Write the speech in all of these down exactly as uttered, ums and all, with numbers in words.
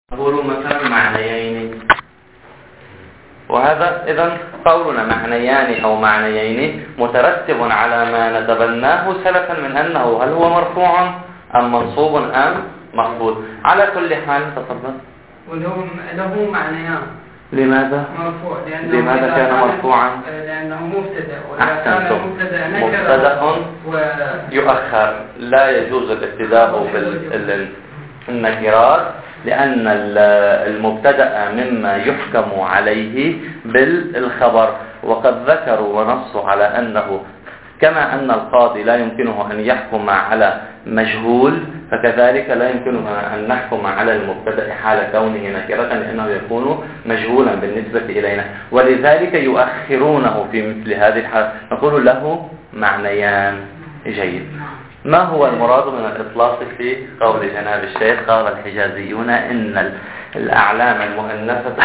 نقول مثلا معنيين، وهذا إذن قولنا معنيان أو معنيين مترتب على ما نتبناه سلفا من أنه هل هو مرفوع أم منصوب أم مخفوض. على كل حال تفضل. وله له معنيان. لماذا؟ مرفوع. لماذا كان مرفوعا؟ لأنه مبتدأ. أحسنتم. مبتدأ يؤخر، لا يجوز الابتداء بالنكرات لأن المبتدأ مما يحكم عليه بالخبر. وقد ذكروا ونصوا على أنه كما أن القاضي لا يمكنه أن يحكم على مجهول، فكذلك لا يمكنه أن نحكم على المبتدأ حال كونه نكرة لأنه يكون مجهولا بالنسبة إلينا، ولذلك يؤخرونه في مثل هذه الحالة. نقول له معنيان. جيد. ما هو المراد من الإطلاق في قول جناب الشيخ؟ قال الحجازيون إن الأعلام المؤنثة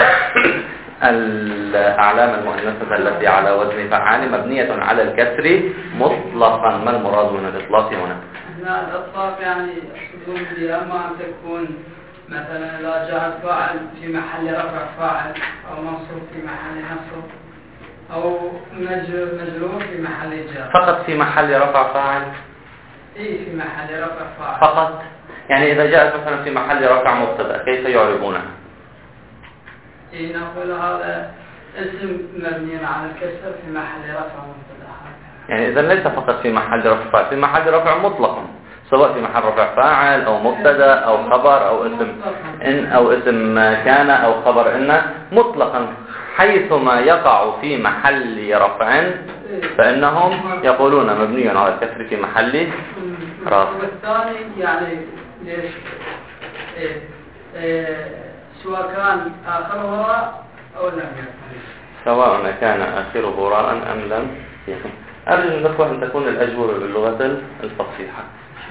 الأعلام المؤنثة التي على وزن فعال مبنية على الكسر مطلقا. ما المراد من الإطلاق هنا؟ هنا الإطلاق يعني يقصدون بها أما أن تكون مثلا إذا جاء فاعل في محل رفع فاعل أو منصوب في محل نصب أو مجرور في محل جر. فقط في محل رفع فاعل؟ إيه في محل رفع فاعل فقط. يعني إذا جاءت مثلا في محل رفع مبتدأ كيف يعربونها؟ إيه نقول هذا اسم مبني على الكسر في محل رفع مبتدأ. يعني إذا ليس فقط في محل رفع فاعل، في محل رفع مطلقا، سواء في محل رفع فاعل أو مبتدأ أو خبر أو اسم إن أو اسم كان أو خبر إن مطلقا، حيثما يقع في محل رفع فإنهم يقولون مبني على الكسر في محل رفع. والثاني يعني ليش إيه إيه سواء كان آخره راء أو لم يكن، سواء كان آخره راء أم لم يكن. أرجو الأخوة أن تكون الأجوبة باللغة الفصيحة.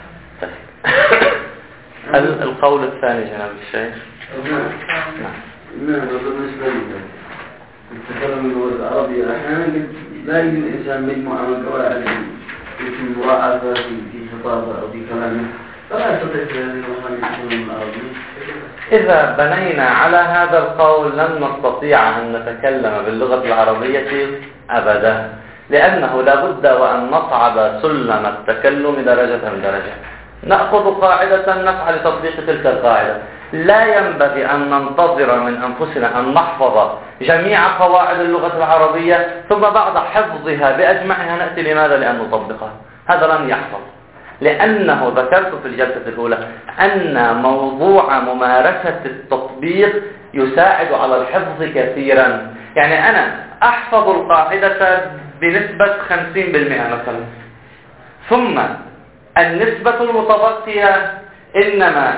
القول الثاني جناب الشيخ. نعم. نعم. بالنسبة لي التكلم باللغة العربية أحيانا لا يجد الإنسان مجموعة من قواعد في مراعاة في خطابه أو في كلامه، فلا يستطيع هذه المحامي التكلم العربي. إذا بنينا على هذا القول لن نستطيع أن نتكلم باللغة العربية أبدا، لأنه لابد وأن نصعد سلم التكلم درجة درجة. نأخذ قاعدة نسعى لتطبيق تلك القاعدة. لا ينبغي أن ننتظر من أنفسنا أن نحفظ جميع قواعد اللغة العربية ثم بعد حفظها بأجمعها نأتي لماذا؟ لأن نطبقها. هذا لن يحصل، لأنه ذكرت في الجلسة الأولى أن موضوع ممارسة التطبيق يساعد على الحفظ كثيرا. يعني أنا أحفظ القاعدة بنسبة خمسين بالمئة مثلا، ثم النسبة المتبقية إنما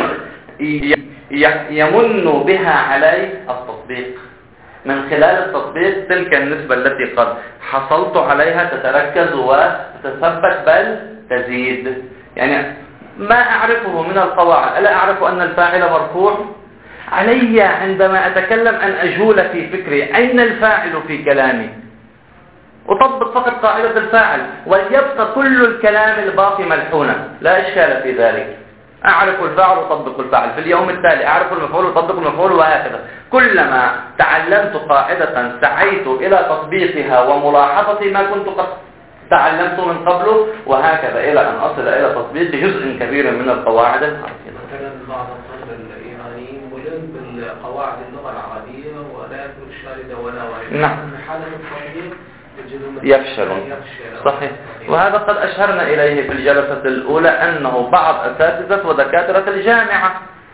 يمن بها علي التطبيق. من خلال التطبيق تلك النسبة التي قد حصلت عليها تتركز وتتثبت بل تزيد. يعني ما أعرفه من القواعد، ألا أعرف أن الفاعل مرفوع؟ علي عندما أتكلم أن أجول في فكري أين الفاعل في كلامي، أطبق فقط قاعدة الفاعل وليبقى كل الكلام الباقي ملحونا، لا إشكال في ذلك. أعرف الفاعل وأطبق الفاعل، في اليوم التالي أعرف المفعول وأطبق المفعول، وهكذا. كلما تعلمت قاعدة سعيت إلى تطبيقها وملاحظة ما كنت قد تعلمت من قبله، وهكذا إلى أن أصل إلى تطبيق جزء كبير من القواعد العربية. مثلا بعض الطلبة الإيرانيين ملم بالقواعد اللغة العربية ولا يدرك الشاردة ولا ولا. نعم. حالة التطبيق يفشلون. صحيح. وهذا قد أشرنا إليه في الجلسة الأولى أنه بعض أساتذة ودكاترة الجامعة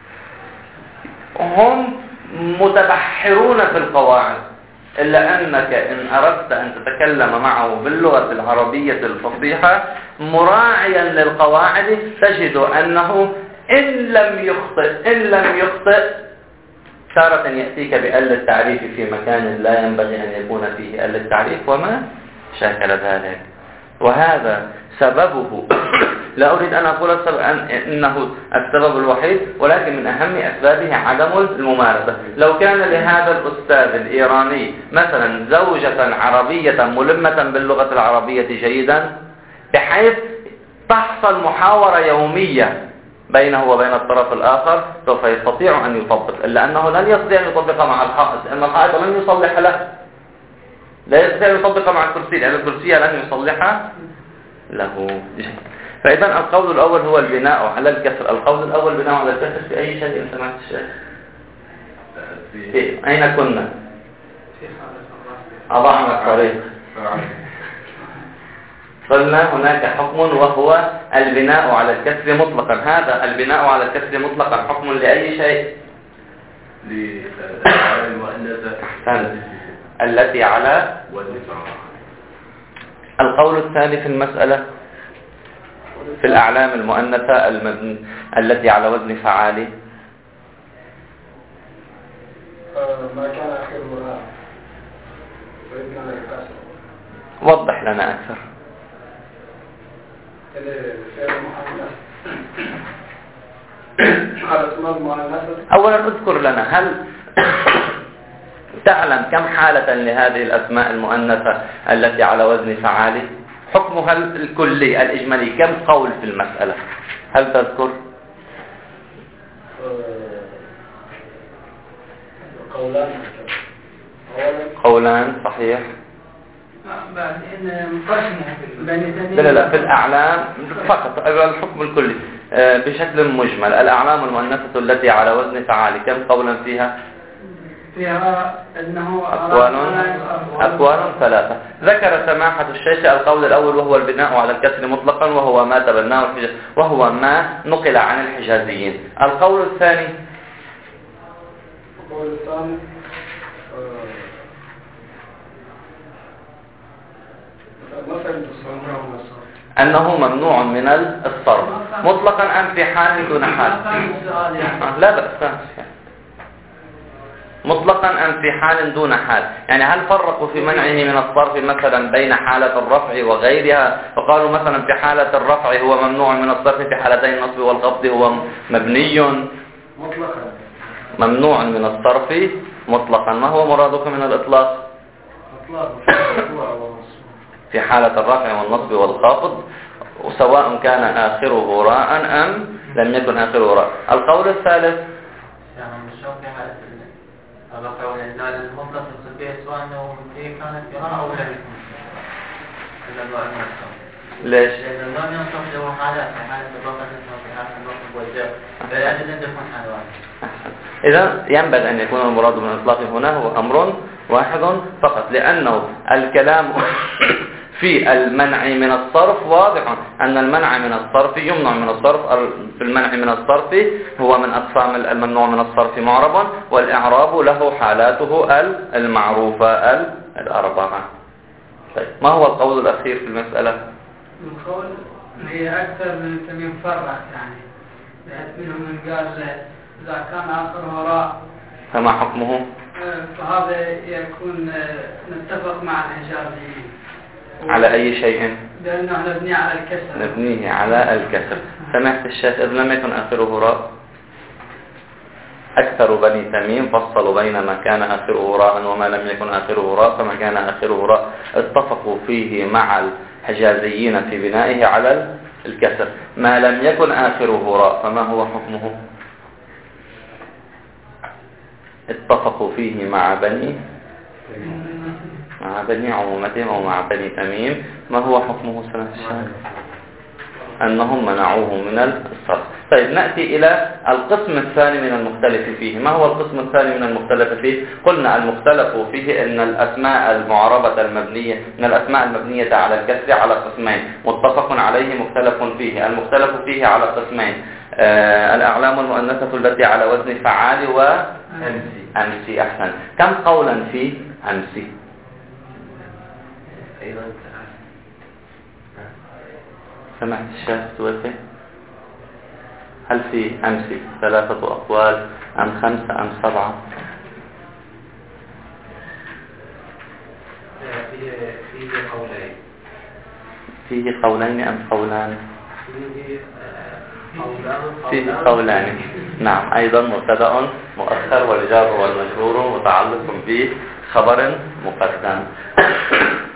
هم متبحرون في القواعد، إلا أنك إن أردت أن تتكلم معه باللغة العربية الفصيحة مراعيا للقواعد تجد أنه إن لم يخطئ إن لم يخطئ تارة يأتيك بأل التعريف في مكان لا ينبغي أن يكون فيه أل التعريف وما شاكل ذلك. وهذا سببه لا أريد أن أقول إنه السبب الوحيد، ولكن من أهم أسبابه عدم الممارسة. لو كان لهذا الأستاذ الإيراني مثلا زوجة عربية ملمة باللغة العربية جيدا بحيث تحصل محاورة يومية بينه وبين الطرف الآخر سوف يستطيع أن يطبق، إلا أنه لن يستطيع أن يطبق مع الحائط، لأن الحائط لن يصلح له. لا يستطيع أن يطبق مع الكرسي لأن الكرسي لن يصلح له. فإذا القول الأول هو البناء على الكسر. القول الأول بناء على الكسر في أي شيء سمعت الشيخ؟ في أين كنا؟ أضعنا الطريق. قلنا هناك حكم وهو البناء على الكسر مطلقا. هذا البناء على الكسر مطلقا حكم لأي شيء؟ للأفعال المؤنثة التي على وزن فعال. القول الثاني في المسألة في الأعلام المؤنثة المبن... التي على وزن فعال. ما كان آخره ويبنى على الكسر. وضح لنا أكثر. الفعل المؤنث على اسماء المؤنثة. أولا اذكر لنا، هل تعلم كم حالة لهذه الأسماء المؤنثة التي على وزن فعال؟ حكمها الكلي الإجمالي كم قول في المسألة؟ هل تذكر؟ قولان. قولان صحيح. بعدين مقسمه بين لا لا لا في الأعلام فقط الحكم الكلي بشكل مجمل. الأعلام المؤنثة التي على وزن فعال كم قولا فيها؟ فيها أنه أقوال أقوال ثلاثة. ذكر سماحة الشيخ القول الأول وهو البناء على الكسر مطلقا وهو ما تبناه الحجاز وهو ما نقل عن الحجازيين. القول الثاني القول الثاني أنه ممنوع من الصرف مطلقا أم في حال دون حال؟ لا بأس. مطلقا أم في حال دون حال؟ يعني هل فرقوا في منعه من الصرف مثلا بين حالة الرفع وغيرها، فقالوا مثلا في حالة الرفع هو ممنوع من الصرف، في حالتين النصب والخفض هو مبني مطلقا ممنوع من الصرف مطلقا. ما هو مرادك من الإطلاق؟ في حالة الرفع والنصب والخافض وسواء كان آخره راء أم لم يكن آخره راء. القول الثالث يعني مش في حالة الرفع والإسناد المطلق الصفية سواء أنه كانت قراءة أو لم يكن إلا النوع المنصب. ليش؟ لأن النوع المنصب له حالات، في حالة الرفع في حالة النصب والجر، فلا يجوز أن تكون حالة واحدة. إذا ينبغي أن يكون المراد من الإطلاق هنا هو أمر واحد فقط، لأنه الكلام في المنع من الصرف واضح أن المنع من الصرف يمنع من الصرف. في المنع من الصرف هو من أقسام الممنوع من الصرف معربا، والإعراب له حالاته المعروفة الأربعة. طيب ما هو القول الأخير في المسألة؟ القول هي أكثر من ثمين فرق، يعني بحيث منهم من قال إذا كان آخره راء فما حكمه؟ فهذا يكون نتفق مع الحجازيين على أي شيء؟ لأنه نبني على الكسر. نبنيه على الكسر. سمعت الشيخ إذ لم يكن آخره راء. أكثر بني تميم فصلوا بين ما كان آخره راء وما لم يكن آخره راء، فما كان آخره راء اتفقوا فيه مع الحجازيين في بنائه على الكسر. ما لم يكن آخره راء فما هو حكمه؟ اتفقوا فيه مع بني مع بني عمومتهم أو مع بني تميم. ما هو حكمه سنة الشهر؟ أنهم منعوه من الصرف. طيب نأتي إلى القسم الثاني من المختلف فيه. ما هو القسم الثاني من المختلف فيه؟ قلنا المختلف فيه أن الأسماء المعربة المبنية من الأسماء المبنية على الكسر على قسمين، متفق عليه مختلف فيه. المختلف فيه على قسمين: آه الأعلام المؤنثة التي على وزن فعال وأمسي. أمسي أحسن. كم قولا في أمسي؟ سمعت الشيخ توفي؟ هل في أمسي ثلاثة أقوال أم خمسة أم سبعة؟ فيه فيه قولين. فيه قولين أم قولان؟ فيه قولان. فيه قولان. نعم. أيضا مبتدأ مؤخر والجار والمجرور متعلق بخبر مقدم.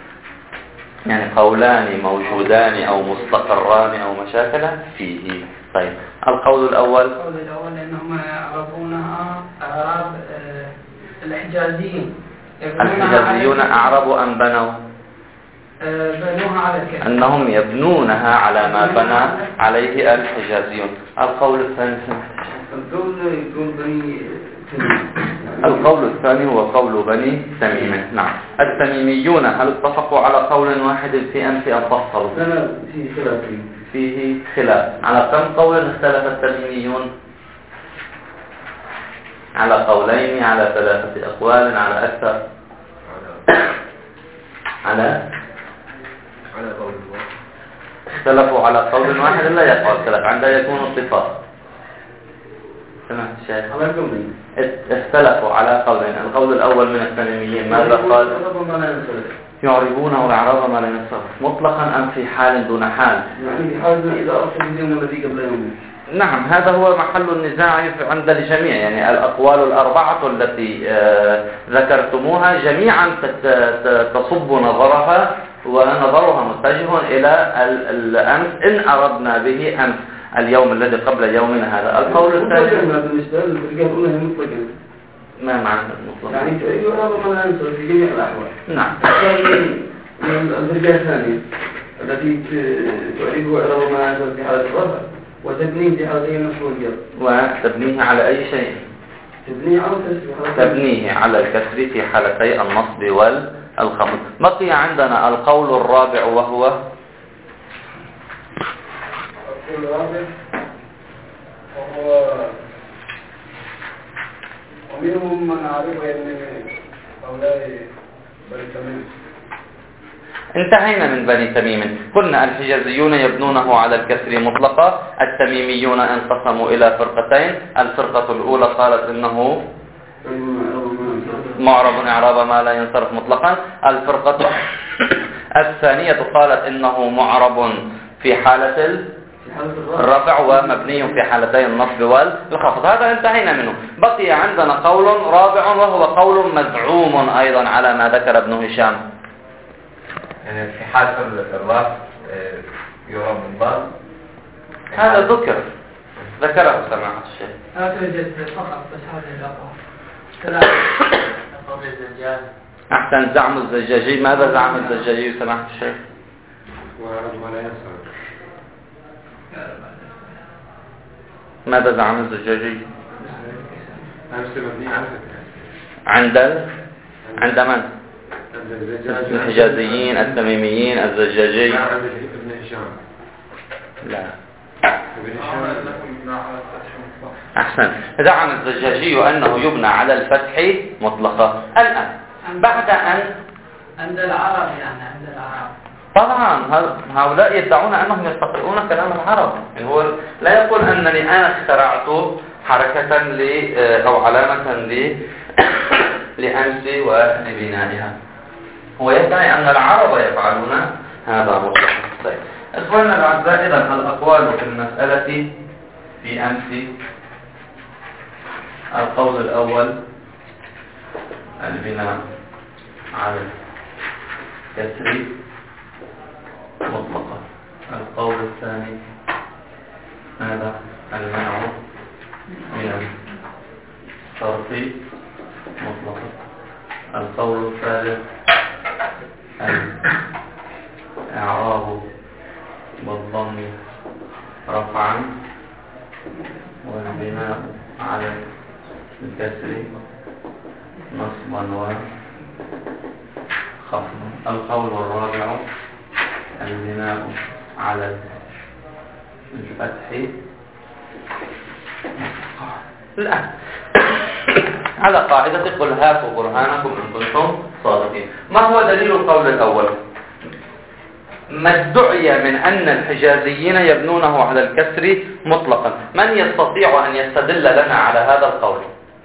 يعني قولان موجودان أو مستقران أو مشاكل فيه. طيب القول الأول القول الأول أنهم يعرفونها أعراب آه، الحجازيين الحجازيون أعرب أم بنوا؟ آه، بنوها على الكهف. أنهم يبنونها على ما بنى عليه الحجازيون. القول الثاني القول يكون بني تميم. القول الثاني هو قول بني تميم. نعم. التميميون هل اتفقوا على قول واحد في أنف أم فصلوا؟ لا لا في خلاف فيه خلاف. على كم قول اختلف التميميون؟ على قولين، على ثلاثة أقوال، على أكثر؟ على على قول الله. اختلفوا على قول واحد لا يقع الخلاف عندها يكون اتفاق. سمعت الشيخ؟ على قولين. اختلفوا على قولين. القول الأول من التميميين ماذا قال؟ يعربونه الإعراب ما لا ينصرف مطلقا أم في حال دون حال؟ يعني بحال إذا أصل اليوم الذي قبل يوم. نعم، هذا هو محل النزاع عند الجميع. يعني الأقوال الأربعة التي ذكرتموها جميعا تصب نظرها ونظرها متجه إلى الأمس إن أردنا به أمس اليوم الذي قبل يومنا هذا. القول الثاني بالنسبة للفرقة الأولى مطلقا. ما معنى مطلقا؟ يعني يعرب ما لا ينصرف في جميع الأحوال. نعم. الفرقة الثانية التي تعرف إعراب ما لا ينصرف في حالة الرفع وتبنيه في حالة النصب والجر. وتبنيه على أي شيء؟ تبنيه على الكسر. تبنيه على الكسر في حالتي النصب والخفض. بقي عندنا القول الرابع وهو القول الرابع وهو ومنهم من عرفه أن هؤلاء بني تميم. انتهينا من بني تميم. قلنا الحجازيون يبنونه على الكسر مطلقا. التميميون انقسموا إلى فرقتين. الفرقة الأولى قالت إنه معرب إعراب ما لا ينصرف مطلقا. الفرقة الثانية قالت إنه معرب في حالة الرفع ومبني في حالتي النصب والخفض. هذا انتهينا منه. بقي عندنا قول رابع وهو قول مزعوم أيضا على ما ذكر ابن هشام. يعني في حال الرفع يرام الضاد. هذا ذكر ذكره سماحة الشيخ. لا توجد فقط بس هذه الأقوال. قول الزجاج. أحسن. زعم الزجاجي. ماذا زعم الزجاجي سماحة الشيخ؟ ويعرب ما لا ينصرف. ماذا زعم الزجاجي؟ أمس مبني على فكرة. عند ال... عند من؟ الزجاج. الحجازيين، التميميين، الزجاجي. لا عند ابن هشام. لا. ابن هشام. أحسن. زعم الزجاجي أنه يبنى على الفتح مطلقا. الآن بعد أن عند العرب يعني عند العرب طبعا هؤلاء يدعون أنهم يستقرؤون كلام العرب. يعني هو لا يقول أنني أنا اخترعت حركة ل أو علامة ل لأمس ولبنائها. هو يدعي أن العرب يفعلون هذا مطلقا. طيب إخواننا الأعزاء، إذن الأقوال في المسألة في أمس: القول الأول البناء على الكسر مطلقا. القول الثاني هذا المنع من الصرف مطلقا. القول الثالث الإعراب بالضم رفعا والبناء على الكسر نصبا وخفضا. القول الرابع البناء على الفتح. لا على قاعدة قل هاتوا برهانكم إن كنتم صادقين. ما هو دليل القول الأول؟ ما ادعي من أن الحجازيين يبنونه على الكسر مطلقا. من يستطيع أن يستدل لنا على هذا القول؟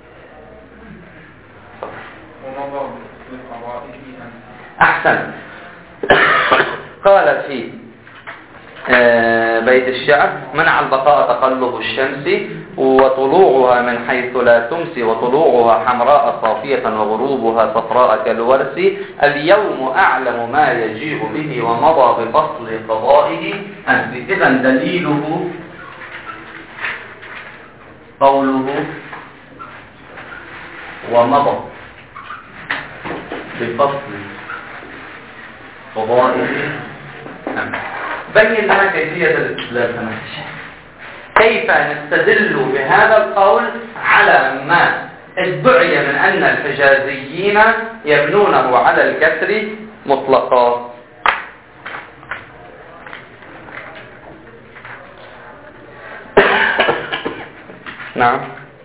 أحسن. قال في بيت الشعر: منع البقاء تقلب الشمس وطلوعها من حيث لا تمسي وطلوعها حمراء صافية وغروبها صفراء كالورس. اليوم أعلم ما يجيء به ومضى بفصل قضائه أنت. إذن دليله قوله ومضى بفصل قضائه أمس. بين لنا كيفية الاستدلال. كيف نستدل بهذا القول على ما ادعي من أن الحجازيين يبنونه على الكسر مطلقا؟ نعم.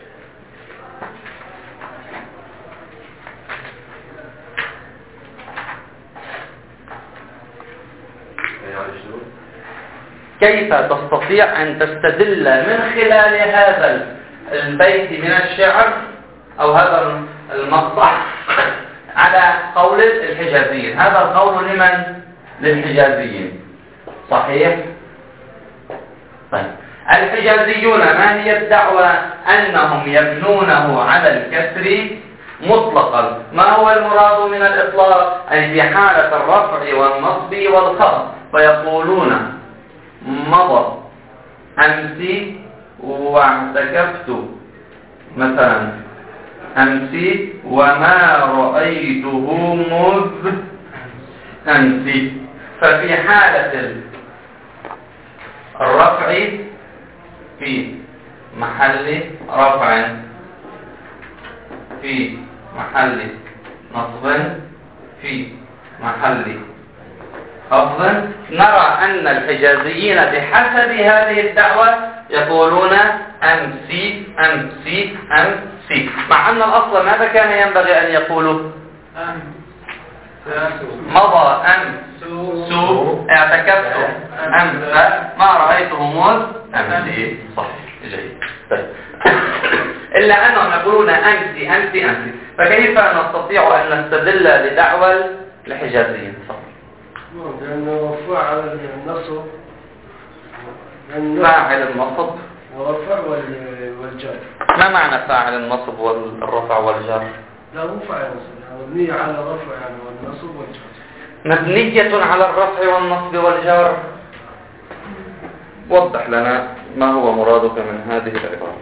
كيف تستطيع أن تستدل من خلال هذا البيت من الشعر أو هذا المقطع على قول الحجازيين؟ هذا القول لمن؟ للحجازيين، صحيح؟ طيب، الحجازيون ما هي الدعوة؟ أنهم يبنونه على الكسر مطلقا. ما هو المراد من الإطلاق؟ أي في حالة الرفع والنصب والخفض، فيقولون مضى أمسي واعتكفت مثلا أمسي وما رأيته مذ أمسي. ففي حالة الرفع في محل رفع، في محل نصب، في محل خفض، نرى أن الحجازيين بحسب هذه الدعوة يقولون أمسي أمسي أمسي، مع أن الأصل ماذا كان ينبغي أن يقولوا؟ مضى أمس اعتكفت أمس ما رأيته مذ أمسي. صحيح، جيد. طيب. إلا أنهم يقولون أمسي أمسي أمسي، فكيف نستطيع أن نستدل لدعوى الحجازيين؟ لأنه فاعل النصب، فاعل النصب والرفع والجر. ما معنى فاعل النصب والرفع والجر؟ لا، مو فاعل النصب، مبنية على الرفع يعني والنصب والجر. مبنية على الرفع والنصب والجر. وضح لنا ما هو مرادك من هذه العبارة.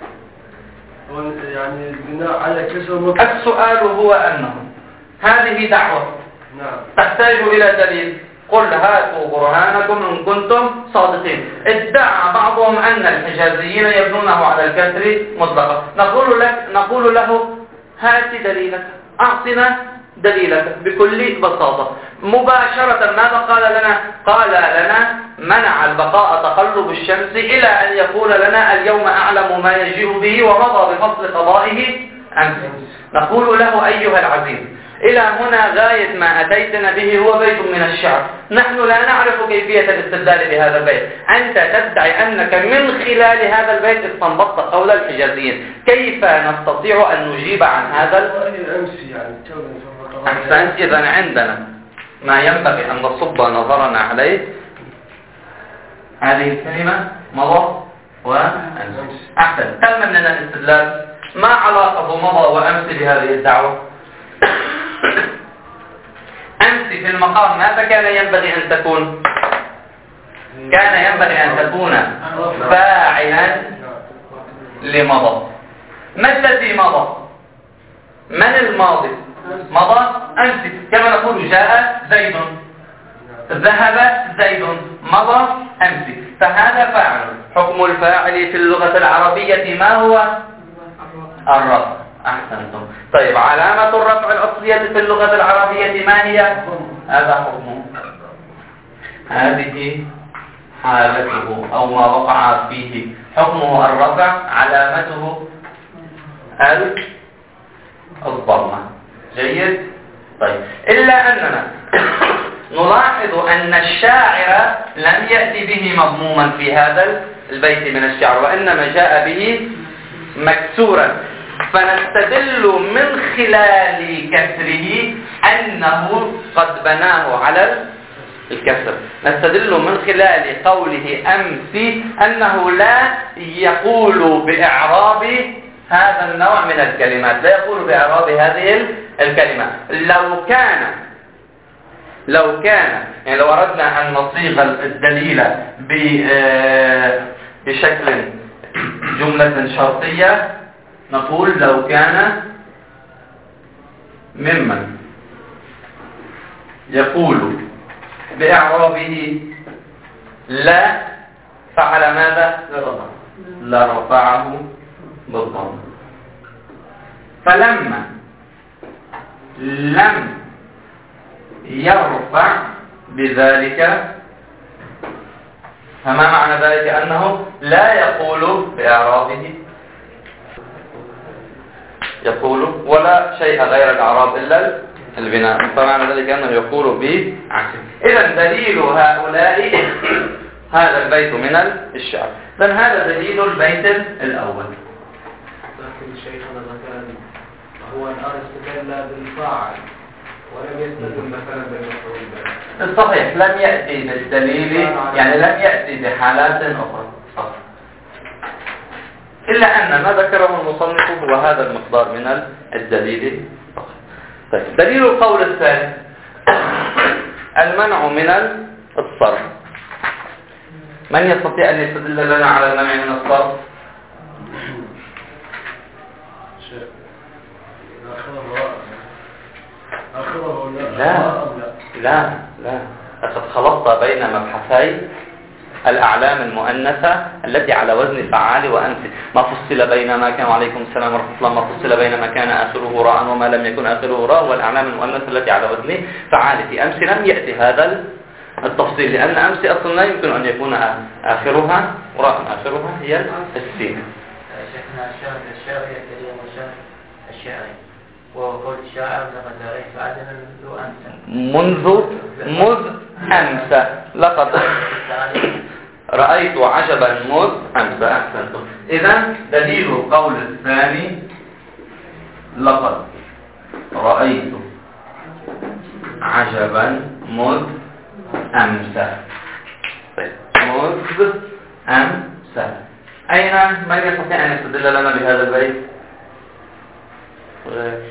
يعني البناء على كسر مطلق. السؤال هو أنه هذه دعوة نعم. تحتاج إلى دليل. قل هاتوا برهانكم إن كنتم صادقين. ادعى بعضهم أن الحجازيين يبنونه على الكسر مطلقا. نقول لك نقول له هات دليلك، أعطنا دليلك بكل بساطة. مباشرة ماذا قال لنا؟ قال لنا منع البقاء تقلب الشمس إلى أن يقول لنا اليوم أعلم ما يجيء به ومضى بفصل قضائه أمس. نقول له أيها العزيز، إلى هنا غاية ما أتيتنا به هو بيت من الشعر، نحن لا نعرف كيفية الاستدلال بهذا البيت، أنت تدعي أنك من خلال هذا البيت استنبطت قول الحجازيين، كيف نستطيع أن نجيب عن هذا؟ أحسنت. إذن عندنا ما ينبغي أن نصب نظرنا عليه هذه الكلمة مضى وأمس. أحسن، تم لنا الاستدلال. ما علاقة مضى وأمس بهذه الدعوة؟ أمس في المقام ماذا كان ينبغي أن تكون؟ كان ينبغي أن تكون فاعلا لمضى. ما الذي مضى؟ من الماضي؟ مضى أمس، كما نقول جاء زيد، ذهب زيد، مضى أمس، فهذا فاعل. حكم الفاعل في اللغة العربية ما هو؟ الرفع. أحسنتم. طيب، علامة الرفع الأصلية في اللغة العربية ما هي؟ هذا حكمه، هذه حالته أو ما وقع فيه. حكمه الرفع، علامته الضمة. جيد. طيب، إلا أننا نلاحظ أن الشاعر لم يأتي به مضموما في هذا البيت من الشعر، وإنما جاء به مكسورا، فنستدل من خلال كسره أنه قد بناه على الكسر. نستدل من خلال قوله أمس أنه لا يقول بإعراب هذا النوع من الكلمات، لا يقول بإعراب هذه الكلمة. لو كان لو كان يعني لو أردنا أن نصيغ الدليل بشكل جملة شرطية نقول لو كان ممن يقول بإعرابه لا فعل ماذا؟ لرفعه بالضم. فلما لم يرفع بذلك، فما معنى ذلك؟ أنه لا يقول بإعرابه، يقول ولا شيء غير الإعراب إلا البناء، فمعنى ذلك أنه يقول بعكسه. إذا دليل هؤلاء هذا البيت من الشعر. إذن هذا دليل البيت الأول. لكن شيخنا مثلا هو الآن استدل بالفاعل ولم يستدل مثلا بالمفعول. صحيح، لم يأتي بالدليل، يعني لم يأتي بحالات أخرى، صح. إلا أن ما ذكره المصنف هو هذا المقدار من الدليل. طيب، دليل القول الثاني المنع من الصرف. من يستطيع أن يستدل لنا على المنع من الصرف؟ لا لا لا لقد خلطت بين مبحثي الأعلام المؤنثة التي على وزن فعال وأمس، ما فصل بين ما كان، وعليكم السلام ورحمة الله، ما فصل بين ما كان آخره راء وما لم يكن آخره راء، والأعلام المؤنثة التي على وزن فعال. في أمس لم يأتي هذا التفصيل، لأن أمس أصلا لا يمكن أن يكون آخرها وراء، آخرها هي السين. شيخنا الشاعر الشاعر كريم والشاعر الشاعري، وهو قول الشاعر لقد رأيت عدنا منذ أمس، منذ مذ أمس، لقد رأيت عجبا مذ أمس. أحسنتم. إذا دليل القول الثاني لقد رأيت عجبا مذ أمس. طيب، مذ أمس. أين من يستطيع أن يستدل لنا بهذا البيت؟ غير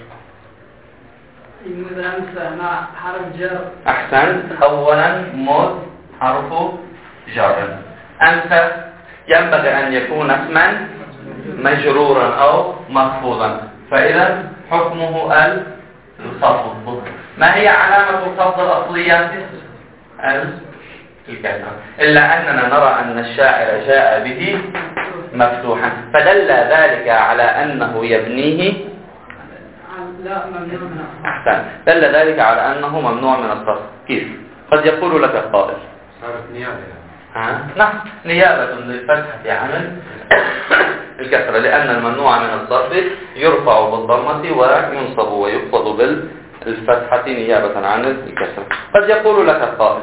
مذ أمس مع حرف جر. أحسنت. أولا مذ حرف جر، أمس ينبغي أن يكون اسما مجرورا أو مخفوضا، فإذا حكمه الخفض. ما هي علامة الخفض الأصلية؟ الكسرة، إلا أننا نرى أن الشاعر جاء به مفتوحا، فدل ذلك على أنه يبنيه لا ممنوع. أحسن، دل ذلك على أنه ممنوع من الصرف. كيف؟ قد يقول لك القائل صارت نيابة. ها؟ نعم، نيابة للفتحة عن الكسرة، لأن الممنوع من الصرف يرفع بالضمة وينصب ويخفض بالفتحة نيابة عن الكسرة. قد يقول لك القائل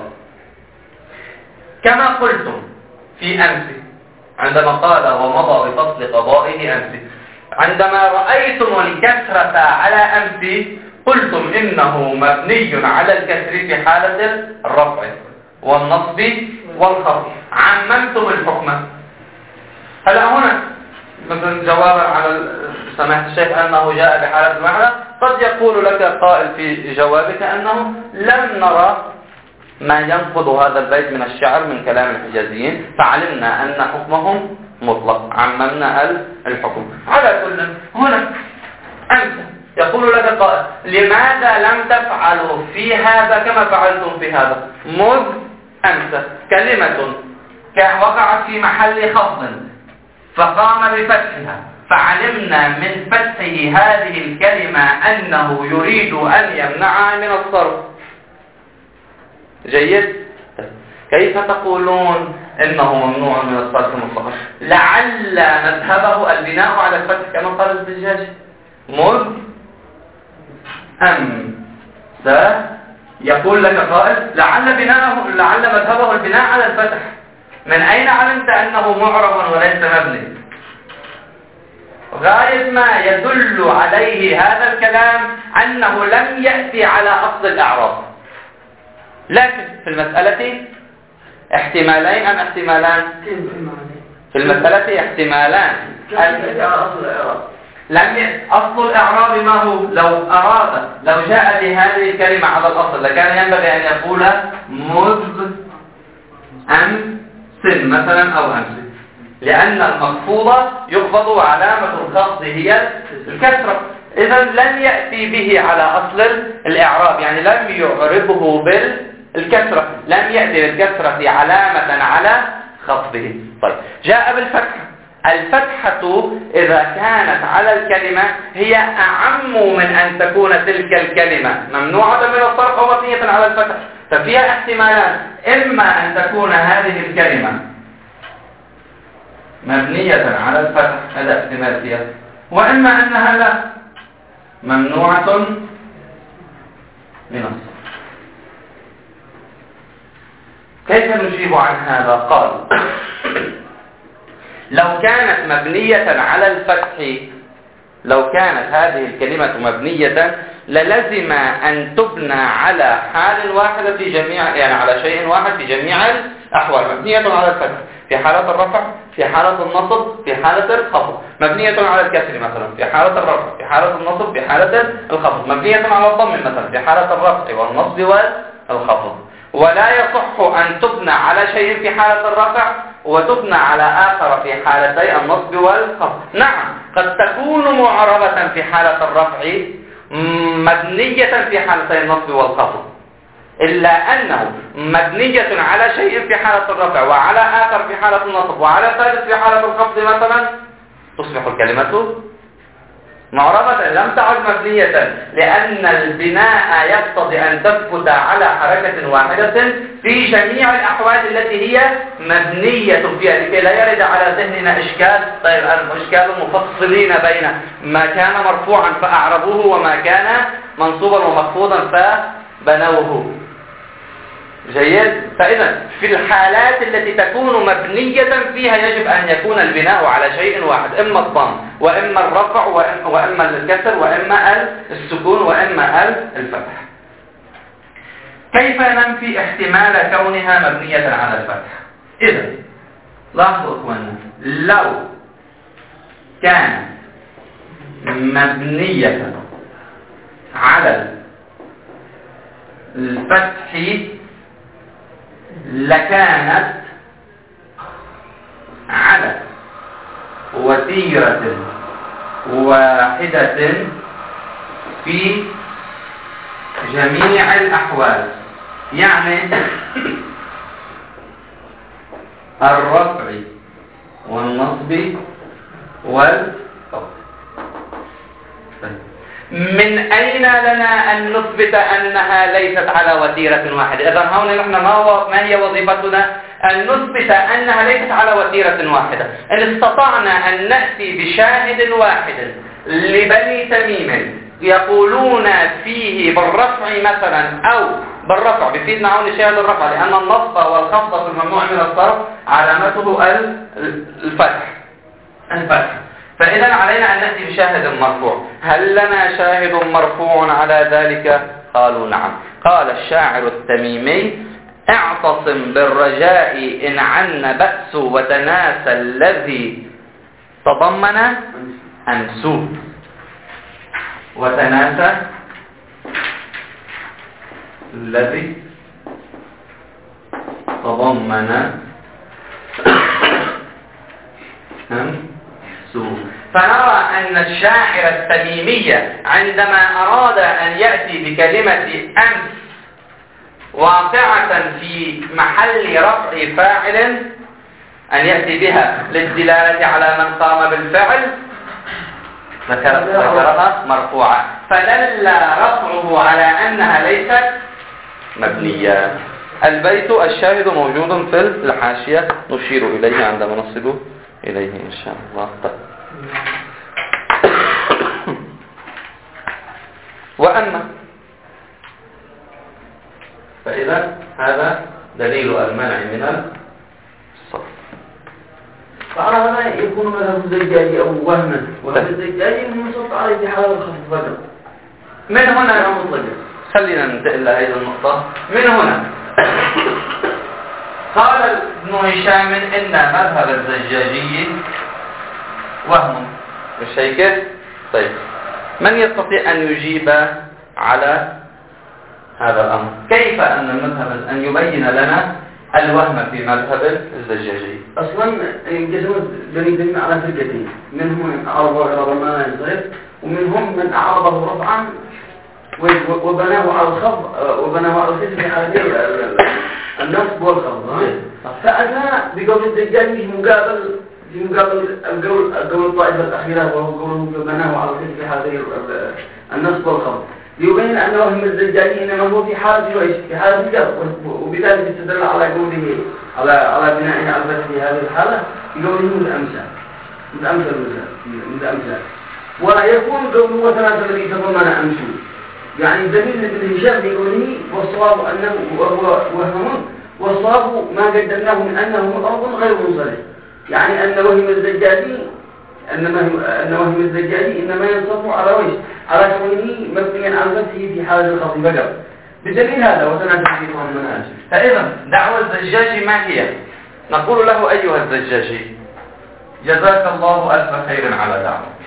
كما قلتم في أمس عندما قال ومضى بفصل قضائه أمس، عندما رأيتم الكسرة على أمس قلتم إنه مبني على الكسر في حالة الرفع والنصب والخفض، عممتم الحكم. هلا هنا مثلا جوابا على سماحة الشيخ أنه جاء بحالة المعنى، قد يقول لك قائل في جوابك أنه لم نرى ما ينقض هذا البيت من الشعر من كلام الحجازيين، فعلمنا أن حكمهم مطلق، عممنا الحكم. على كل هنا أنت يقول لك قائل لماذا لم تفعلوا في هذا كما فعلتم في هذا؟ مذ أمس كلمة وقعت في محل خفض فقام بفتحها، فعلمنا من فتحه هذه الكلمة أنه يريد أن يمنعها من الصرف. جيد؟ كيف تقولون إنه ممنوع من الصرف مطلقا؟ لعل مذهبه البناء على الفتح كما قال الزجاج. مذ أمس يقول لك قائل لعل بناءه لعل مذهبه البناء على الفتح. من أين علمت أنه معرب وليس مبني؟ غاية ما يدل عليه هذا الكلام أنه لم يأتي على أصل الإعراب، لكن في المسألة احتمالين أم احتمالان؟ في المسألة احتمالان. لم ي... أصل الإعراب ما هو؟ لو أراد لو جاء بهذه الكلمة على الأصل لكان ينبغي أن يقول مذ أمس مثلا أو أمس، لأن المخفوضة يخفض وعلامة الخفض هي الكسرة. إذا لم يأتي به على أصل الإعراب، يعني لم يعربه بالكسرة، لم يأتي بالكسرة علامة على خفضه. طيب جاء بالفتحة. الفتحة إذا كانت على الكلمة هي أعم من أن تكون تلك الكلمة ممنوعة من الصرف أو مبنية على الفتح. ففيها احتمالات، إما أن تكون هذه الكلمة مبنية على الفتح، هذا احتمال فيها، وإما أنها لا ممنوعة من الصرف. كيف نجيب عن هذا؟ قال لو كانت مبنية على الفتح، لو كانت هذه الكلمة مبنية للزم أن تبنى على حال واحدة في جميع، يعني على شيء واحد في جميع الأحوال. مبنية على الفتح في حالة الرفع، في حالة النصب، في حالة الخفض. مبنية على الكسر مثلا في حالة الرفع، في حالة النصب، في حالة الخفض. مبنية على الضم مثلا في حالة الرفع والنصب والخفض. ولا يصح أن تبنى على شيء في حالة الرفع وتبنى على آخر في حالتي النصب والخفض. نعم قد تكون معربة في حالة الرفع مبنية في حالتي النصب والخفض، إلا أنه مبنية على شيء في حالة الرفع وعلى آخر في حالة النصب وعلى ثالث في حالة الخفض مثلا، تصبح الكلمة معربة لم تعد مبنية، لأن البناء يقتضي أن تثبت على حركة واحدة في جميع الأحوال التي هي مبنية فيها، لكي لا يرد على ذهننا إشكال. طيب إشكال مفصلين بين ما كان مرفوعا فأعربوه وما كان منصوبا ومخفوضا فبنوه. جيد. فإذا في الحالات التي تكون مبنية فيها يجب أن يكون البناء على شيء واحد، إما الضم وإما الرفع وإما الكسر وإما السكون وإما الفتح. كيف ننفي احتمال كونها مبنية على الفتح؟ إذا لاحظوا إخواننا، لو كانت مبنية على الفتح لكانت على وتيرة واحدة في جميع الأحوال، يعني الرفع والنصب والخفض. من أين لنا أن نثبت أنها ليست على وتيرة واحدة؟ إذا هون نحن ما هي وظيفتنا؟ أن نثبت أنها ليست على وتيرة واحدة. إن استطعنا أن نأتي بشاهد واحد لبني تميم يقولون فيه بالرفع مثلا أو بالرفع، بفيدنا عون شاهد الرفع، لأن النصب والخفض في الممنوع من الصرف علامته الفتح الفتح فإذا علينا أن نأتي بشاهد مرفوع. هل لنا شاهد مرفوع على ذلك؟ قالوا نعم. قال الشاعر التميمي: اعتصم بالرجاء إن عن بأس وتناسى الذي تضمن أنسوه. وتناسى الذي تضمن أنسوه. فنرى أن الشاعر التميمي عندما أراد أن يأتي بكلمة أمس واقعة في محل رفع فاعل أن يأتي بها للدلالة على من قام بالفعل ذكرها مرفوعة، فدل رفعه على أنها ليست مبنية. البيت الشاهد موجود في الحاشية نشير إليه عندما نصل إليه إن شاء الله. وأما فإذا هذا دليل المنع من الصرف. فعلى هذا يكون مذهب الزجاجي أو وهما، وهذا الزجاجي منصب عليه في حالة الخفض فقط. من هنا مطلق. خلينا ننتقل إلى هذه النقطة. من هنا قال ابن هشام إن مذهب الزجاجي وهم، مش هيك؟ طيب من يستطيع أن يجيب على هذا الأمر؟ كيف أن المذهب أن يبين لنا الوهم في مذهب الزجاجي. أصلا انقسموا بني تيمية على فرقتين، منهم من أعرض إلى ضمان الصيف، ومنهم من أعرضه رفعا وبناه على الخفض وبناه على الخفض في حالتين النصب والخفض. فأتى بقول الزجاجي في مقابل في مقابل القول القول الطائفة الأخيرة، وهو قوله بناه على الخفض في حالتين النصب والخفض، ليبين أن وهم الزجاجي إنما هو في حالة وإيش؟ في حالة الجر، وبذلك استدل على قوله على على بناء على الفتح في هذه الحالة بقوله متأمثل متأمثل متأمثل. ويكون قوله وثلاثة الذي تضمن أمثل، يعني دليل ابن هشام بقوله والصواب أنه وهو وهم، والصواب ما قدمناه من أنه مطلق غير منصرف، يعني أن وهم الزجاجي أنما أن وهم الزجاجي إنما ينصب على وجه على كونه مبنيا على نفسه في حالة الخطيب فقط. بدليل هذا وسنأتي في فهم المنهج. فإذا دعوة الزجاجي ما هي؟ نقول له أيها الزجاجي جزاك الله ألف خير على دعوتك.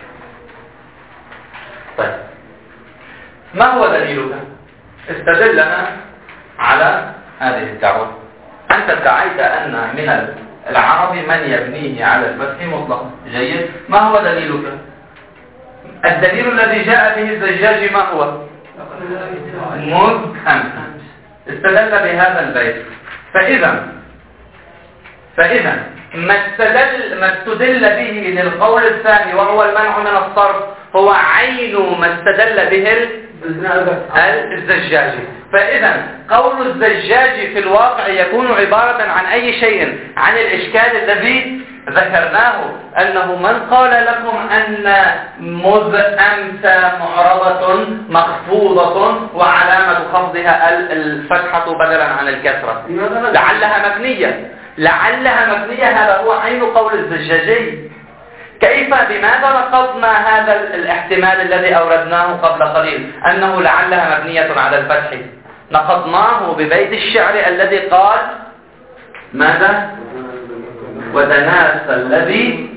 طيب ما هو دليلك؟ استدل لنا على هذه الدعوة. أنت ادعيت أن من العرب من يبنيه على الفتح مطلقا. جيد. ما هو دليلك؟ الدليل الذي جاء به الزجاجي ما هو؟ مذ أمس. استدل بهذا البيت. فإذا فإذا ما استدل ما استدل به للقول الثاني وهو المنع من الصرف هو عين ما استدل به الزجاجي. فإذا قول الزجاجي في الواقع يكون عبارة عن أي شيء؟ عن الإشكال الذي ذكرناه، أنه من قال لكم أن مذ أمس معربة مخفوضة وعلامة خفضها الفتحة بدلا عن الكسرة لعلها مبنية لعلها مبنية هذا هو عين قول الزجاجي. كيف بماذا نقضنا هذا الاحتمال الذي أوردناه قبل قليل أنه لعلها مبنية على الفتح؟ نقضناه ببيت الشعر الذي قال ماذا؟ ودناس الذي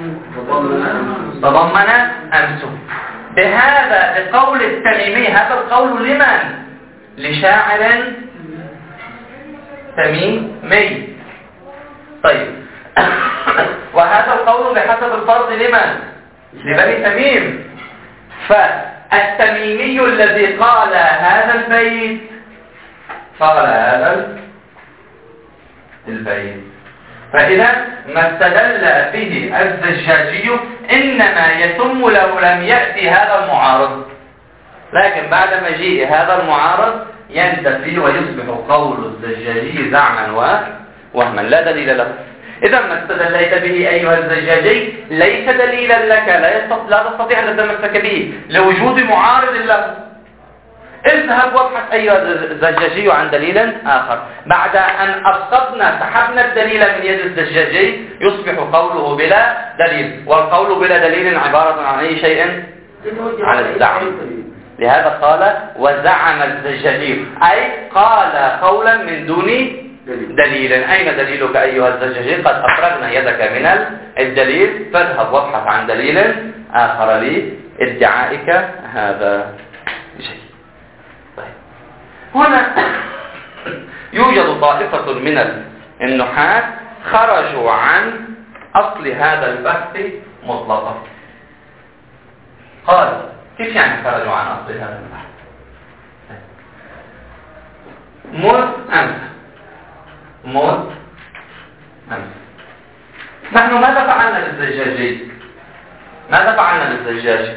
تضمن أمسه. بهذا بقول التميمي، هذا القول لمن؟ لشاعر تميمي. طيب وهذا القول بحسب الفرض لمن؟ لبني تميم. فالتميمي الذي قال هذا البيت قال هذا البيت. فإذا ما استدل به الزجاجي إنما يتم لو لم يأتي هذا المعارض، لكن بعد مجيء هذا المعارض ينتفي ويصبح قول الزجاجي زعما وهما لا دليل له. إذا ما استدليت به أيها الزجاجي ليس دليلا لك، لا تستطيع أن تتمسك به لوجود معارض له. اذهب وابحث أيها الزجاجي عن دليل آخر. بعد أن أسقطنا سحبنا الدليل من يد الزجاجي يصبح قوله بلا دليل، والقول بلا دليل عبارة عن أي شيء؟ عن الزعم. لهذا قال وزعم الزجاجي، أي قال قولا من دون دليل. أين دليلك أيها الزجاجي؟ قد أفرغنا يدك من الدليل، فاذهب وابحث عن دليل آخر لادعائك هذا الشيء. طيب. هنا يوجد طائفة من النحاة خرجوا عن أصل هذا البحث مطلقا. قال كيف يعني خرجوا عن أصل هذا البحث؟ مذ أمس مذ أمس. نحن ماذا فعلنا للزجاجي؟ ماذا فعلنا للزجاجي؟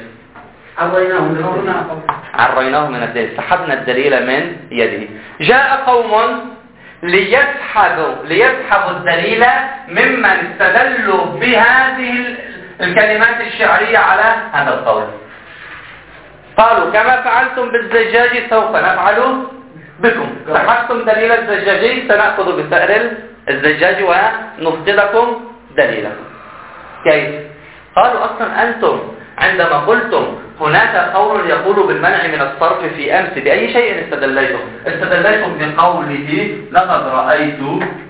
عريناه من الدليل، سحبنا الدليل من يده. جاء قوم ليسحبوا ليسحبوا الدليل ممن استدلوا بهذه الكلمات الشعرية على هذا القول. قالوا كما فعلتم بالزجاجي سوف نفعل بكم. سحبتم دليل الزجاجي سنأخذ بسائر الزجاج ونفقدكم دليلكم. كيف؟ قالوا أصلا أنتم عندما قلتم هناك قول يقول بالمنع من الصرف في أمس، بأي شيء استدليتم؟ استدليتم بقوله لقد رأيت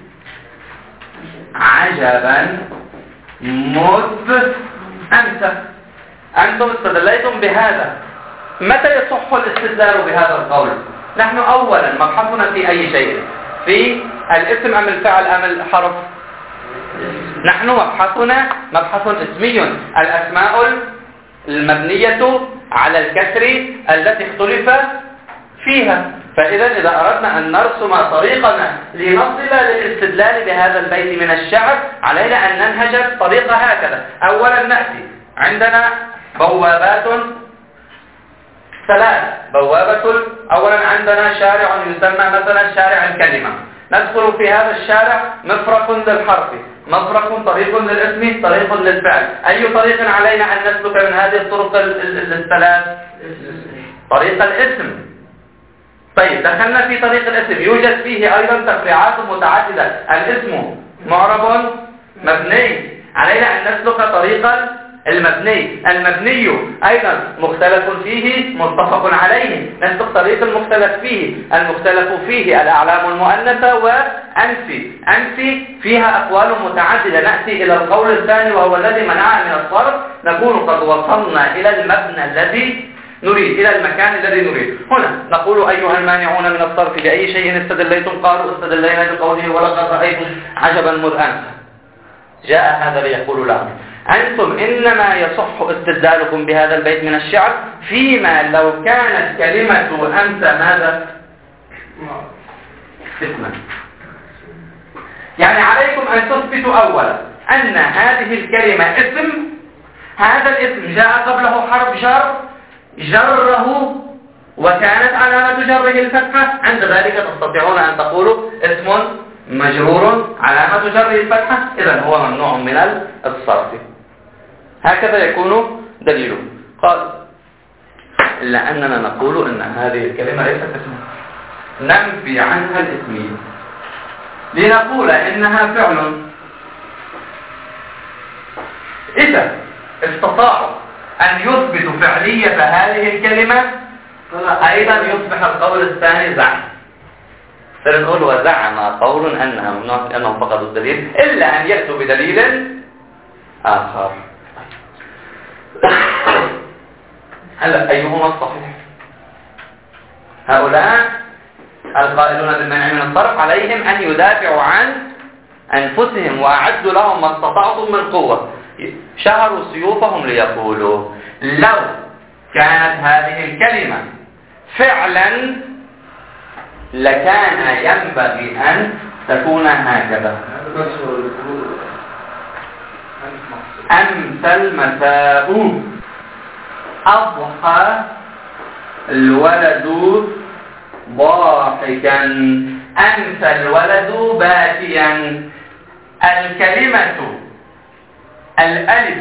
عجبا مذ أمس. أنتم استدليتم بهذا. متى يصح الاستدلال بهذا القول؟ نحن أولا مبحثنا في أي شيء؟ في الاسم أم الفعل أم الحرف؟ نحن مبحثنا مبحث اسمي. الأسماء المبنية على الكسر التي اختلف فيها. فإذا إذا أردنا أن نرسم طريقنا لنصل للاستدلال بهذا البيت من الشعر علينا أن ننهج الطريقة هكذا. أولا نأتي عندنا بوابات ثلاث. بوابة أولا عندنا شارع يسمى مثلا شارع الكلمة. ندخل في هذا الشارع مفرق للحرف، مفرق طريق للاسم، طريق للفعل. أي طريق علينا أن نسلك من هذه الطرق الثلاث؟ طريق الاسم. طيب دخلنا في طريق الاسم، يوجد فيه أيضا تفريعات متعددة. الاسم معرب مبني، علينا أن نسلك طريق المبني. المبني أيضا مختلف فيه متفق عليه، نسلك طريق المختلف فيه. المختلف فيه الأعلام المؤنثة وأنفي. أنفي فيها أقوال متعددة. نأتي إلى القول الثاني وهو الذي منعنا من الصرف، نكون قد وصلنا إلى المبنى الذي نريد، إلى المكان الذي نريد. هنا نقول أيها المانعون من الصرف بأي شيء استدليتم؟ قالوا استدلينا بقوله ولقد رأيتم عجبا مذ أنت. جاء هذا ليقول لهم أنتم إنما يصح استدلالكم بهذا البيت من الشعر فيما لو كانت كلمة أنت ماذا؟ اسما. يعني عليكم أن تثبتوا أولا أن هذه الكلمة اسم. هذا الاسم جاء قبله حرف جر جره وكانت علامة جره الفتحة. عند ذلك تستطيعون أن تقولوا اسم مجرور علامة جره الفتحة، إذن هو ممنوع من الصرف. هكذا يكون دليله. قال إلا أننا نقول أن هذه الكلمة ليست اسمها، ننفي عنها الاسمية لنقول إنها فعل. إذا استطاعوا أن يثبتوا فعلية هذه الكلمة أيضا يصبح القول الثاني زعم. فنقول وزعم قول أنها ممنوع لأنهم فقدوا الدليل، إلا أن يأتوا بدليل آخر. هلا أيهما الصحيح؟ هؤلاء القائلون بالمنع من الصرف عليهم أن يدافعوا عن أنفسهم وأعدوا لهم ما استطعتم من قوة. شهروا سيوفهم ليقولوا لو كانت هذه الكلمة فعلا لكان ينبغي أن تكون هكذا. أمسى المساء، أضحى الولد ضاحكا، أمسى الولد باكيا. الكلمة الألف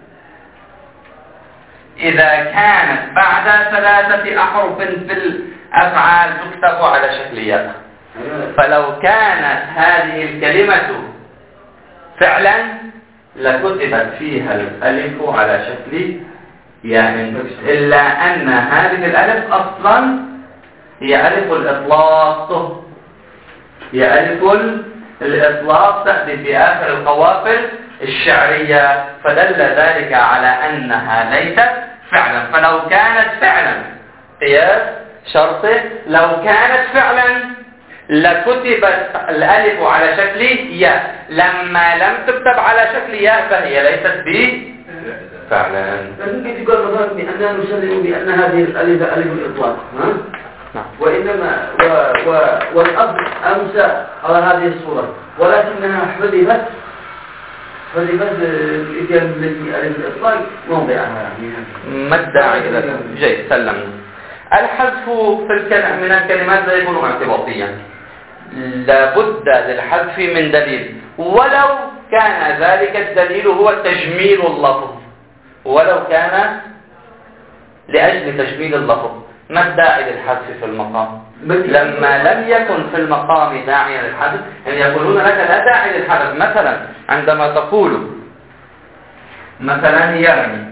إذا كانت بعد ثلاثة أحرف في الأفعال تكتب على شكل ياء. فلو كانت هذه الكلمة فعلا لكتبت فيها الألف على شكل ياء، إلا أن هذه الألف أصلا هي ألف الإطلاق، هي ألف الإطلاق تأتي في آخر القوافل الشعرية، فدل ذلك على أنها ليست فعلا. فلو كانت فعلا قياس شرطه، لو كانت فعلا لكتبت الألف على شكل ياء، لما لم تكتب على شكل ياء فهي ليست به فعلا. لكن كيف يقول مثلا بأننا نسلم بأن هذه الألف ألف الإطلاق، ها؟ وإنما و و والأب أمسى على هذه الصورة، ولكنها حذفت حذفت الإتيان التي ألف الإطلاق موضعها. ما الداعي إلى ذلك؟ جيد، سلمنا. الحذف في الكلام من الكلمات لا يكون اعتباطيا، لابد للحذف من دليل، ولو كان ذلك الدليل هو تجميل اللفظ، ولو كان لأجل تجميل اللفظ. ما الداعي للحذف في المقام؟ لما لم يكن في المقام داعي للحذف، يعني يقولون لك لا داعي للحذف. مثلا عندما تقول مثلا يرمي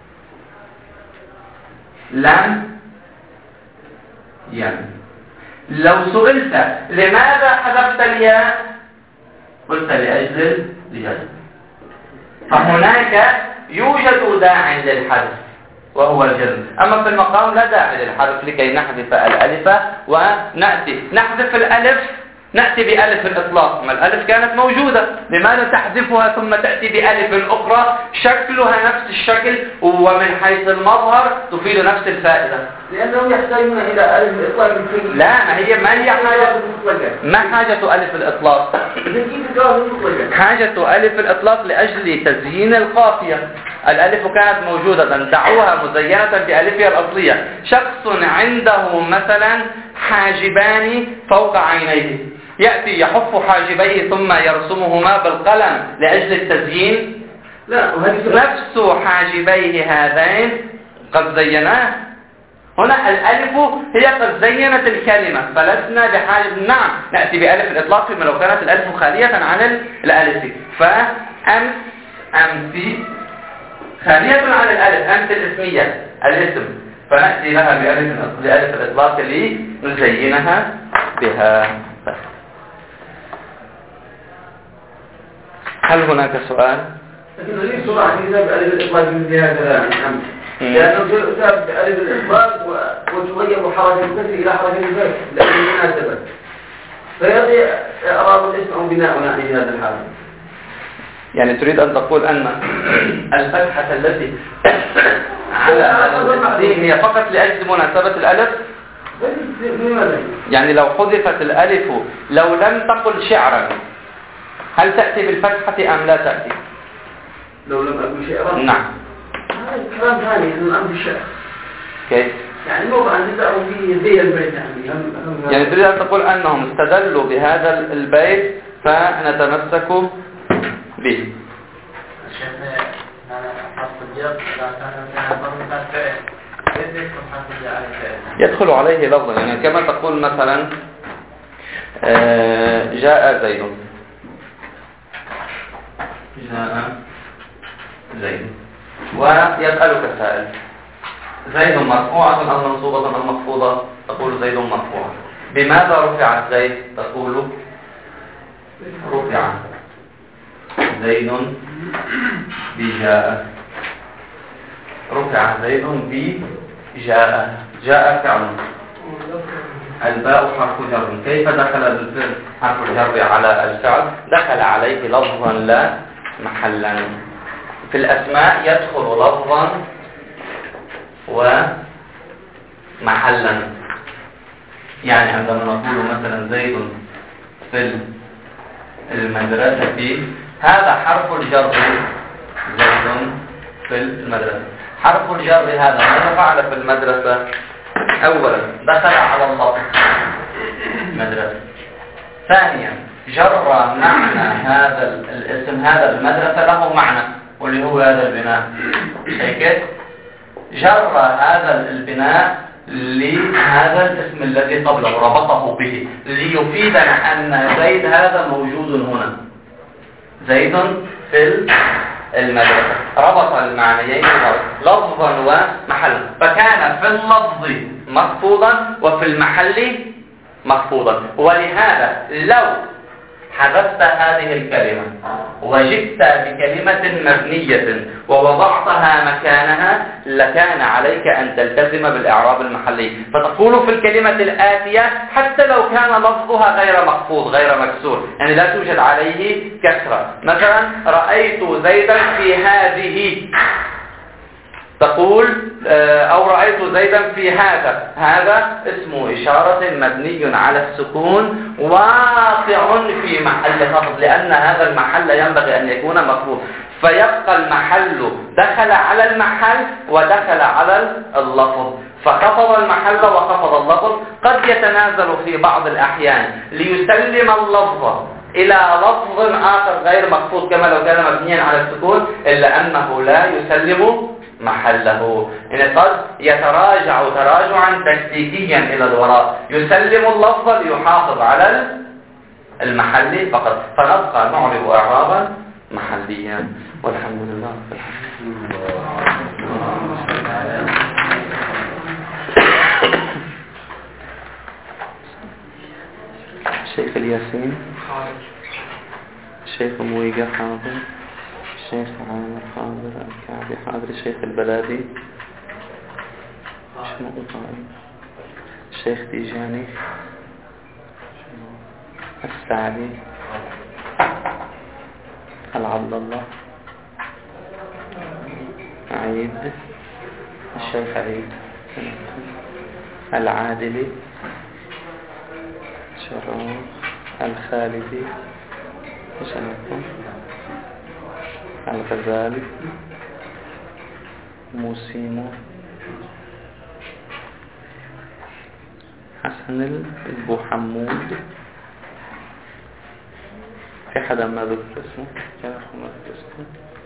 لم يرمي، لو سئلت لماذا حذفت الياء قلت لأجل الجزم، فهناك يوجد داع للحذف وهو الجزم. أما في المقام لا داعي للحذف لكي نحذف الألف ونأتي نحذف الألف نأتي بألف الإطلاق، ما الألف كانت موجودة، لماذا تحذفها ثم تأتي بألف أخرى شكلها نفس الشكل ومن حيث المظهر تفيد نفس الفائدة؟ لأنهم يحتاجون إلى ألف الإطلاق الكلي. لا، ما هي ما هي حاجة ما حاجة ألف الإطلاق؟ حاجة ألف الإطلاق لأجل تزيين القافية. الألف كانت موجودة، دعوها مزينة بألفها الأصلية. شخص عنده مثلا حاجبان فوق عينيه، يأتي يحف حاجبيه ثم يرسمهما بالقلم لأجل التزيين. لا، نفس حاجبيه هذين قد زيناه. هنا الألف هي قد زينت الكلمة، فلسنا بحاجة نعم نأتي بألف الإطلاق فيما لو كانت الألف خالية عن الألف. فأمس أمسي خالية عن الألف، أمس الاسمية الاسم، فنأتي لها بألف بألف الإطلاق لنزينها بها. هل هناك سؤال؟ لكن نريد سرعة كذا بألف الإطلاق من هذا الأمر، لأنه تؤتى بألف الإطلاق وتغير حركة الكسر إلى حركة الفتح لأجل المناسبة، فيأتي إعراب الاسم أو بناء يعني في هذا الحال. يعني تريد أن تقول أن الفتحة التي على الدين هي فقط لأجل مناسبة الألف؟ يعني لو حذفت الألف لو لم تقل شعرا هل تأتي بالفتحة أم لا تأتي؟ لو لم أقل شعرا؟ نعم. هذا كلام ثاني من أمر الشعر. كيف؟ يعني موضع أن تسألوا فيه ذي البيت يعني. يعني تريد أن تقول أنهم استدلوا بهذا البيت فنتمسك به. شيخنا أنا حرف الجر إذا كان مثلا فعل يدخل حرف الجر على فعل يدخل عليه لفظا، يعني كما تقول مثلا جاء زيد، جاء زيد، ويسألك سائل زيد مرفوعة أم منصوبة أم مخفوضة؟ تقول زيد مرفوعة. بماذا رفعت زيد؟ تقول رفع زيد بجاء، رفع زيد بجاء، جاء فعل، الباء حرف جر. كيف دخل الفعل حرف الجر على الفعل؟ دخل عليه لفظا لا محلا. في الأسماء يدخل لفظا ومحلا، يعني عندما نقول مثلا زيد في المدرسة، هذا حرف الجر، زيد في المدرسة. حرف الجر هذا ماذا فعل في المدرسة؟ أولا دخل على اللفظ مدرسة، ثانيا جر معنى هذا الاسم، هذا المدرسة له معنى واللي هو هذا البناء، هيك جر هذا البناء لهذا الاسم الذي قبله، ربطه به ليفيدنا أن زيد هذا موجود هنا، زيد في المدرسة، ربط المعنيين لفظا ومحلا، فكان في اللفظ مخفوضا وفي المحل مخفوضا. ولهذا لو حذفت هذه الكلمة وجئت بكلمة مبنية ووضعتها مكانها لكان عليك أن تلتزم بالإعراب المحلي، فتقول في الكلمة الآتية حتى لو كان لفظها غير مخفوض غير مكسور، يعني لا توجد عليه كسرة. مثلا رأيت زيدا في هذه، تقول أو رأيت زيدا في هذا، هذا اسم إشارة مبني على السكون واقع في محل خفض، لأن هذا المحل ينبغي أن يكون مخفوض، فيبقى المحل دخل على المحل ودخل على اللفظ، فخفض المحل وخفض اللفظ. قد يتنازل في بعض الأحيان ليسلم اللفظ إلى لفظ آخر غير مخفوض كما لو كان مبنيا على السكون، إلا أنه لا يسلم محله، يعني قد يتراجع تراجعا تكتيكيا إلى الوراء، يسلم اللفظ ليحافظ على المحل فقط، فنبقى نعرب إعرابا محليا. والحمد لله. الشيخ الياسين، الشيخ مويقة حاضر، الشيخ عامر حاضر، الكعبي حاضر، الشيخ البلادي، الشيخ تيجاني، السعدي، العبد الله، عيد، الشيخ عيد، العادلي، شرف، الخالدي، الغزالي، موسيمو، حسن البو حمود. في حدا ما ذكر اسمه؟ كان ما ذكر اسمه؟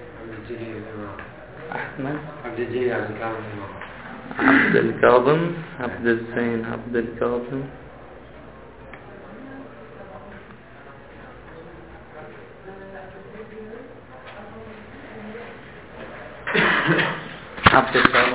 أحمد عبد الجليل عبد الكاظم عبد الكاظم عبد الزين عبد الكاظم عبد الكاظم